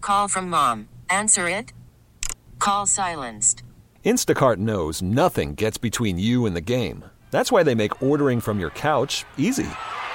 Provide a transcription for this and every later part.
call from mom. Answer it. Call silenced. Instacart knows nothing gets between you and the game. That's why they make ordering from your couch easy.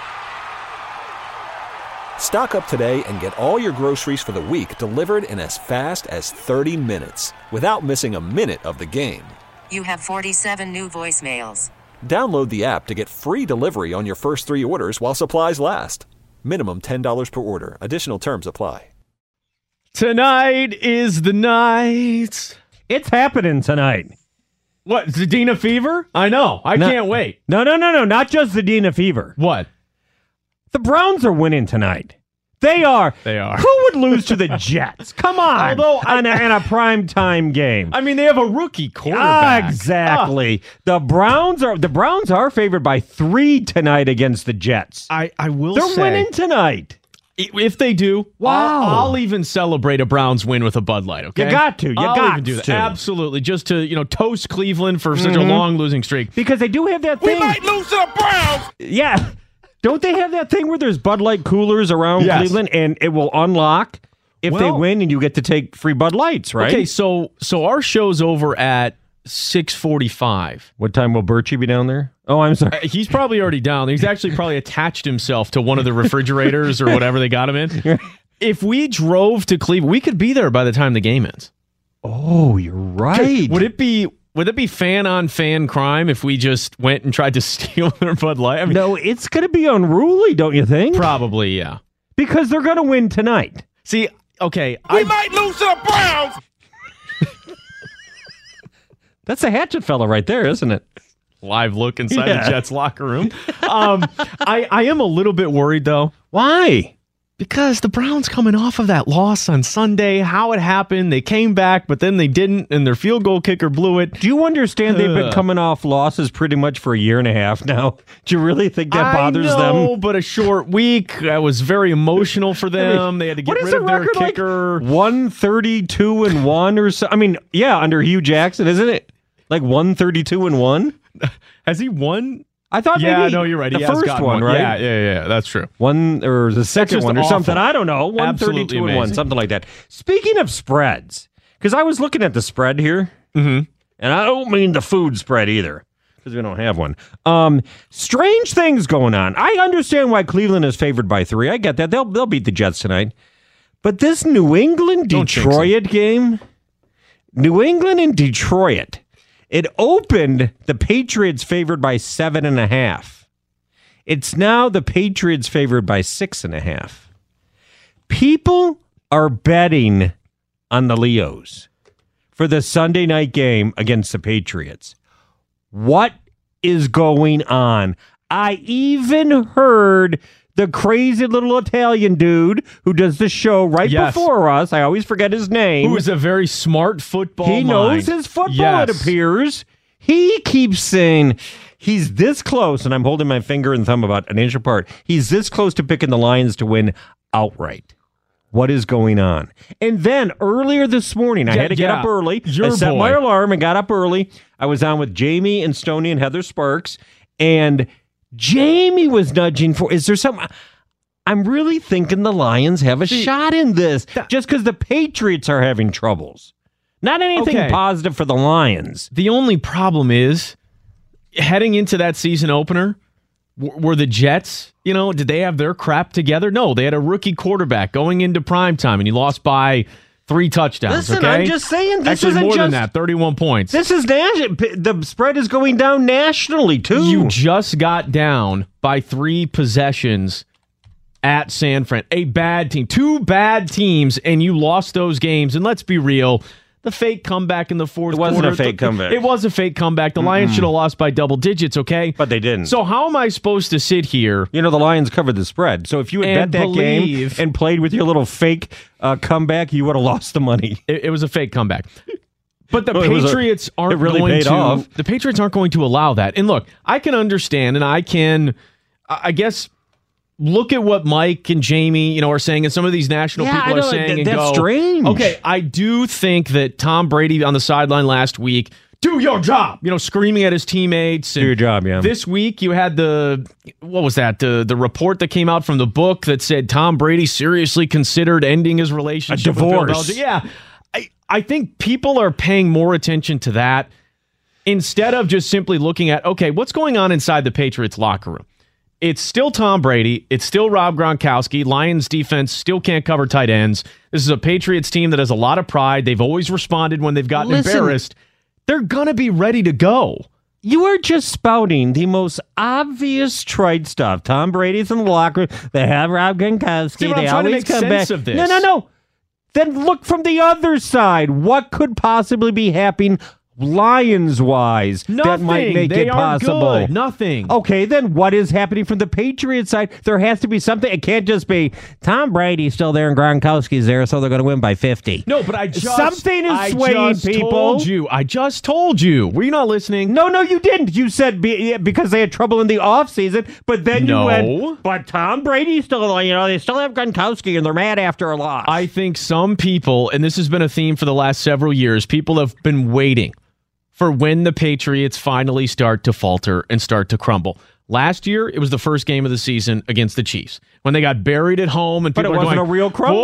Stock up today and get all your groceries for the week delivered in as fast as 30 minutes without missing a minute of the game. You have 47 new voicemails. Download the app to get free delivery on your first 3 orders while supplies last. Minimum $10 per order. Additional terms apply. Tonight is the night. It's happening tonight. What, Zadina Fever? I know. I can't wait. No. Not just Zadina Fever. What? The Browns are winning tonight. They are. Who would lose to the Jets? Come on. Although in a primetime game. I mean, they have a rookie quarterback. Exactly. The Browns are favored by 3 tonight against the Jets. I will They're say. winning tonight. If they do, wow. I'll even celebrate a Browns win with a Bud Light, okay? You got to. I'll even do that. Absolutely. Just to, toast Cleveland for such a long losing streak. Because they do have that thing. We might lose to the Browns! Yeah. Don't they have that thing where there's Bud Light coolers around Cleveland and it will unlock if they win and you get to take free Bud Lights, right? Okay, so our show's over at 6:45. What time will Birchie be down there? Oh, I'm sorry. He's probably already down there. He's actually probably attached himself to one of the refrigerators or whatever they got him in. If we drove to Cleveland, we could be there by the time the game ends. Oh, you're right. Would it be fan-on-fan crime if we just went and tried to steal their Bud Light? I mean, no, it's going to be unruly, don't you think? Probably, yeah. Because they're going to win tonight. See, okay. We might lose to the Browns! That's a hatchet fella right there, isn't it? Live look inside the Jets locker room. I am a little bit worried, though. Why? Because the Browns coming off of that loss on Sunday, how it happened, they came back, but then they didn't, and their field goal kicker blew it. Do you understand they've been coming off losses pretty much for a year and a half now? Do you really think that bothers them? I know, but a short week. That was very emotional for them. They had to get rid of their kicker. 132-1 or so. I mean, yeah, under Hugh Jackson, isn't it? Like 132-1? Has he won? I thought maybe. Yeah, no, you're right. The first one, right? Yeah, that's true. One or the second one or something. I don't know. 132-1, something like that. Speaking of spreads, because I was looking at the spread here, and I don't mean the food spread either, because we don't have one. Strange things going on. I understand why Cleveland is favored by 3. I get that. They'll beat the Jets tonight. But this New England-Detroit game, New England and Detroit, it opened the Patriots favored by 7.5. It's now the Patriots favored by 6.5. People are betting on the Leos for the Sunday night game against the Patriots. What is going on? I even heard the crazy little Italian dude who does the show before us. I always forget his name. Who is a very smart football mind. He knows his football, it appears. He keeps saying he's this close, and I'm holding my finger and thumb about an inch apart. He's this close to picking the Lions to win outright. What is going on? And then earlier this morning, I had to get up early. I set my alarm and got up early. I was on with Jamie and Stoney and Heather Sparks, and Jamie was nudging for, is there something? I'm really thinking the Lions have a shot in this just because the Patriots are having troubles. Not anything positive for the Lions. The only problem is, heading into that season opener, were the Jets, did they have their crap together? No, they had a rookie quarterback going into primetime, and he lost by 3 touchdowns. Listen, I'm just saying, this isn't more just than that, 31 points. This is the spread is going down nationally too. You just got down by 3 possessions at San Fran. A bad team, 2 bad teams, and you lost those games. And let's be real, the fake comeback in the fourth quarter. It wasn't a fake comeback. It was a fake comeback. The Lions should have lost by double digits, okay? But they didn't. So how am I supposed to sit here? The Lions covered the spread. So if you had bet that game and played with your little fake comeback, you would have lost the money. It was a fake comeback. But the Patriots aren't going to. The Patriots aren't going to allow that. And look, I can understand, and I guess, look at what Mike and Jamie, are saying, and some of these national people are saying, that's strange. Okay, I do think that Tom Brady on the sideline last week do your job, screaming at his teammates. Do your job, yeah. This week you had the report that came out from the book that said Tom Brady seriously considered ending his relationship with Bill Belichick. Yeah. I think people are paying more attention to that instead of just simply looking at, okay, what's going on inside the Patriots locker room? It's still Tom Brady. It's still Rob Gronkowski. Lions defense still can't cover tight ends. This is a Patriots team that has a lot of pride. They've always responded when they've gotten embarrassed. They're going to be ready to go. You are just spouting the most obvious trite stuff. Tom Brady's in the locker room. They have Rob Gronkowski. They always come back. Of this. No. Then look from the other side. What could possibly be happening Lions-wise that might make it possible? Good. Nothing. Okay, then what is happening from the Patriots side? There has to be something. It can't just be Tom Brady's still there and Gronkowski's there, so they're going to win by 50. No, but something is swaying people. I just told you. Were you not listening? No, you didn't. You said because they had trouble in the offseason, but then you went, but Tom Brady's still, they still have Gronkowski and they're mad after a loss. I think some people, and this has been a theme for the last several years, people have been waiting for when the Patriots finally start to falter and start to crumble. Last year, it was the first game of the season against the Chiefs when they got buried at home, and people but it wasn't a real crumble.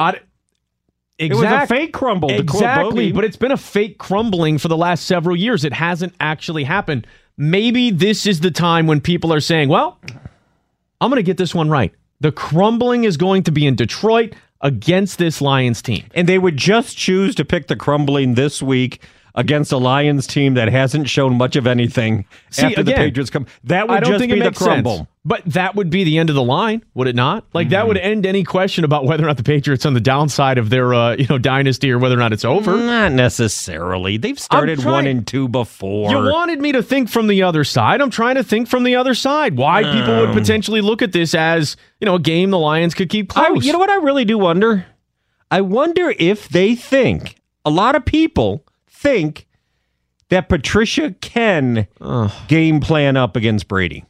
It was a fake crumble. Exactly, but it's been a fake crumbling for the last several years. It hasn't actually happened. Maybe this is the time when people are saying, well, I'm going to get this one right. The crumbling is going to be in Detroit against this Lions team. And they would just choose to pick the crumbling this week against a Lions team that hasn't shown much of anything after the Patriots come. That would just be the crumble. Sense. But that would be the end of the line, would it not? That would end any question about whether or not the Patriots on the downside of their dynasty or whether or not it's over. Not necessarily. They've started 1-2 before. You wanted me to think from the other side. I'm trying to think from the other side. Why people would potentially look at this as, a game the Lions could keep close. You know what I really do wonder? I wonder if they think, a lot of people think that Patricia can game plan up against Brady.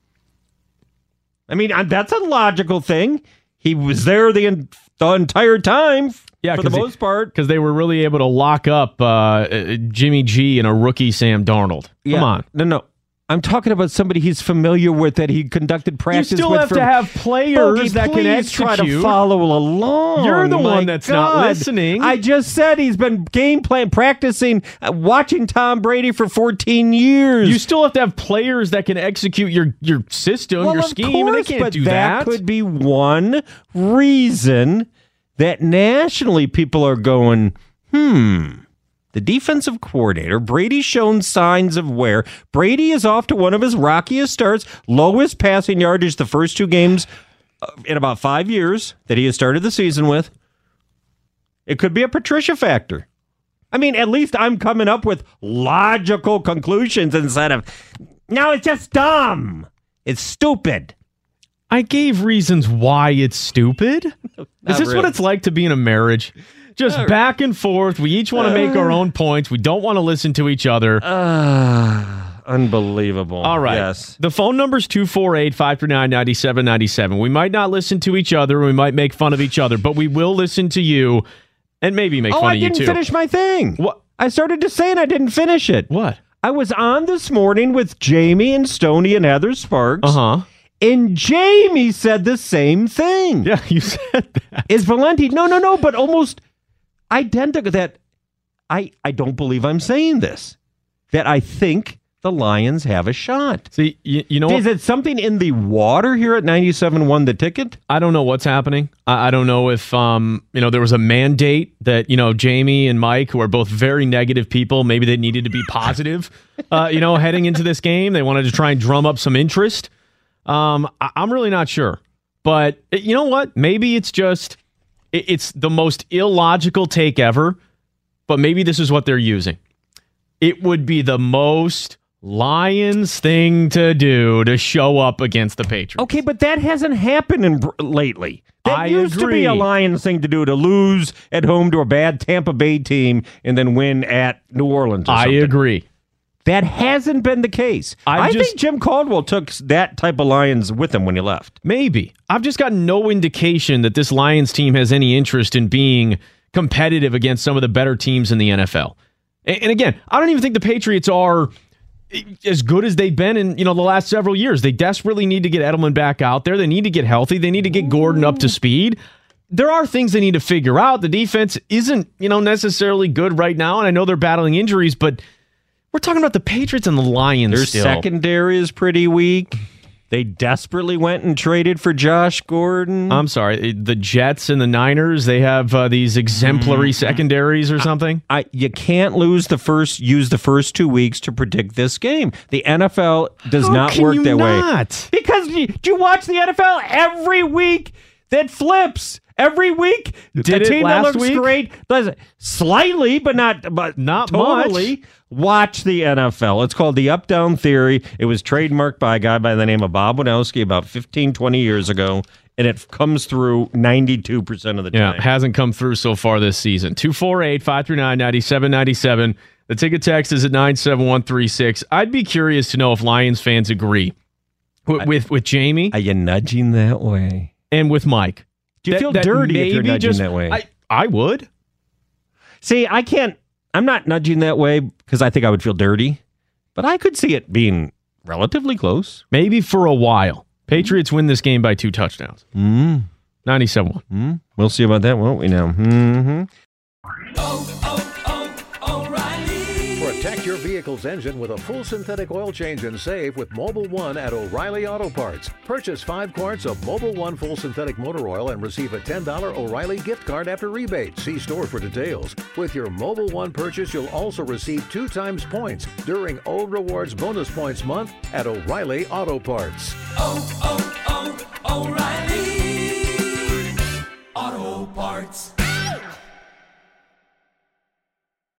I mean, that's a logical thing. He was there the entire time for the most part. Because they were really able to lock up Jimmy G and a rookie Sam Darnold. Come on. No. I'm talking about somebody he's familiar with that he conducted practice with. You still have to have players that can execute. Try to follow along. You're the one that's not listening. I just said he's been game plan practicing, watching Tom Brady for 14 years. You still have to have players that can execute your system, your scheme, and they can't do that. That could be one reason that nationally people are going, The defensive coordinator, Brady's shown signs of wear. Brady is off to one of his rockiest starts, lowest passing yardage the first 2 games in about 5 years that he has started the season with. It could be a Patricia factor. I mean, at least I'm coming up with logical conclusions instead of, no, it's just dumb. It's stupid. I gave reasons why it's stupid. Is this what it's like to be in a marriage? Just back and forth. We each want to make our own points. We don't want to listen to each other. Unbelievable. All right. Yes. The phone number is 248-539-9797. We might not listen to each other. We might make fun of each other, but we will listen to you and maybe make fun of you too. I didn't finish my thing. What? I started to say and I didn't finish it. What? I was on this morning with Jamie and Stoney and Heather Sparks. And Jamie said the same thing. Yeah, you said that. Is Valenti? No, but almost identical. That I don't believe I'm saying this. That I think the Lions have a shot. See, you know, is it something in the water here at 97.1 The Ticket? I don't know what's happening. I don't know if there was a mandate that Jamie and Mike, who are both very negative people, maybe they needed to be positive. Heading into this game, they wanted to try and drum up some interest. I'm really not sure, but you know what? Maybe it's just it's the most illogical take ever. But maybe this is what they're using. It would be the most Lions thing to do to show up against the Patriots. Okay, but that hasn't happened lately. That used to be a Lions thing to do, to lose at home to a bad Tampa Bay team and then win at New Orleans or something. I agree. That hasn't been the case. I think Jim Caldwell took that type of Lions with him when he left. Maybe. I've just got no indication that this Lions team has any interest in being competitive against some of the better teams in the NFL. And again, I don't even think the Patriots are as good as they've been in the last several years. They desperately need to get Edelman back out there. They need to get healthy. They need to get Gordon up to speed. There are things they need to figure out. The defense isn't necessarily good right now, and I know they're battling injuries, but we're talking about the Patriots and the Lions. Their secondary is pretty weak. They desperately went and traded for Josh Gordon. I'm sorry, the Jets and the Niners, they have these exemplary secondaries or something? You can't use the first 2 weeks to predict this game. The NFL does not work that way. Because do you watch the NFL every week that flips? Every week, Did a team it last that looks week? great, slightly, but not totally. Much. Watch the NFL. It's called the up-down theory. It was trademarked by a guy by the name of Bob Wieniawski about 15, 20 years ago, and it comes through 92% of the time. Yeah, hasn't come through so far this season. 248-539-9797. The ticket text is at 97136. I'd be curious to know if Lions fans agree with Jamie. Are you nudging that way? And with Mike. Do you feel dirty if you're nudging that way? I would. See, I can't. I'm not nudging that way because I think I would feel dirty, but I could see it being relatively close. Maybe for a while. Patriots win this game by 2 touchdowns. 97-1. We'll see about that, won't we now? Protect your vehicle's engine with a full synthetic oil change and save with Mobil 1 at O'Reilly Auto Parts. Purchase 5 quarts of Mobil 1 full synthetic motor oil and receive a $10 O'Reilly gift card after rebate. See store for details. With your Mobil 1 purchase, you'll also receive 2 times points during O Rewards Bonus Points Month at O'Reilly Auto Parts. O'Reilly.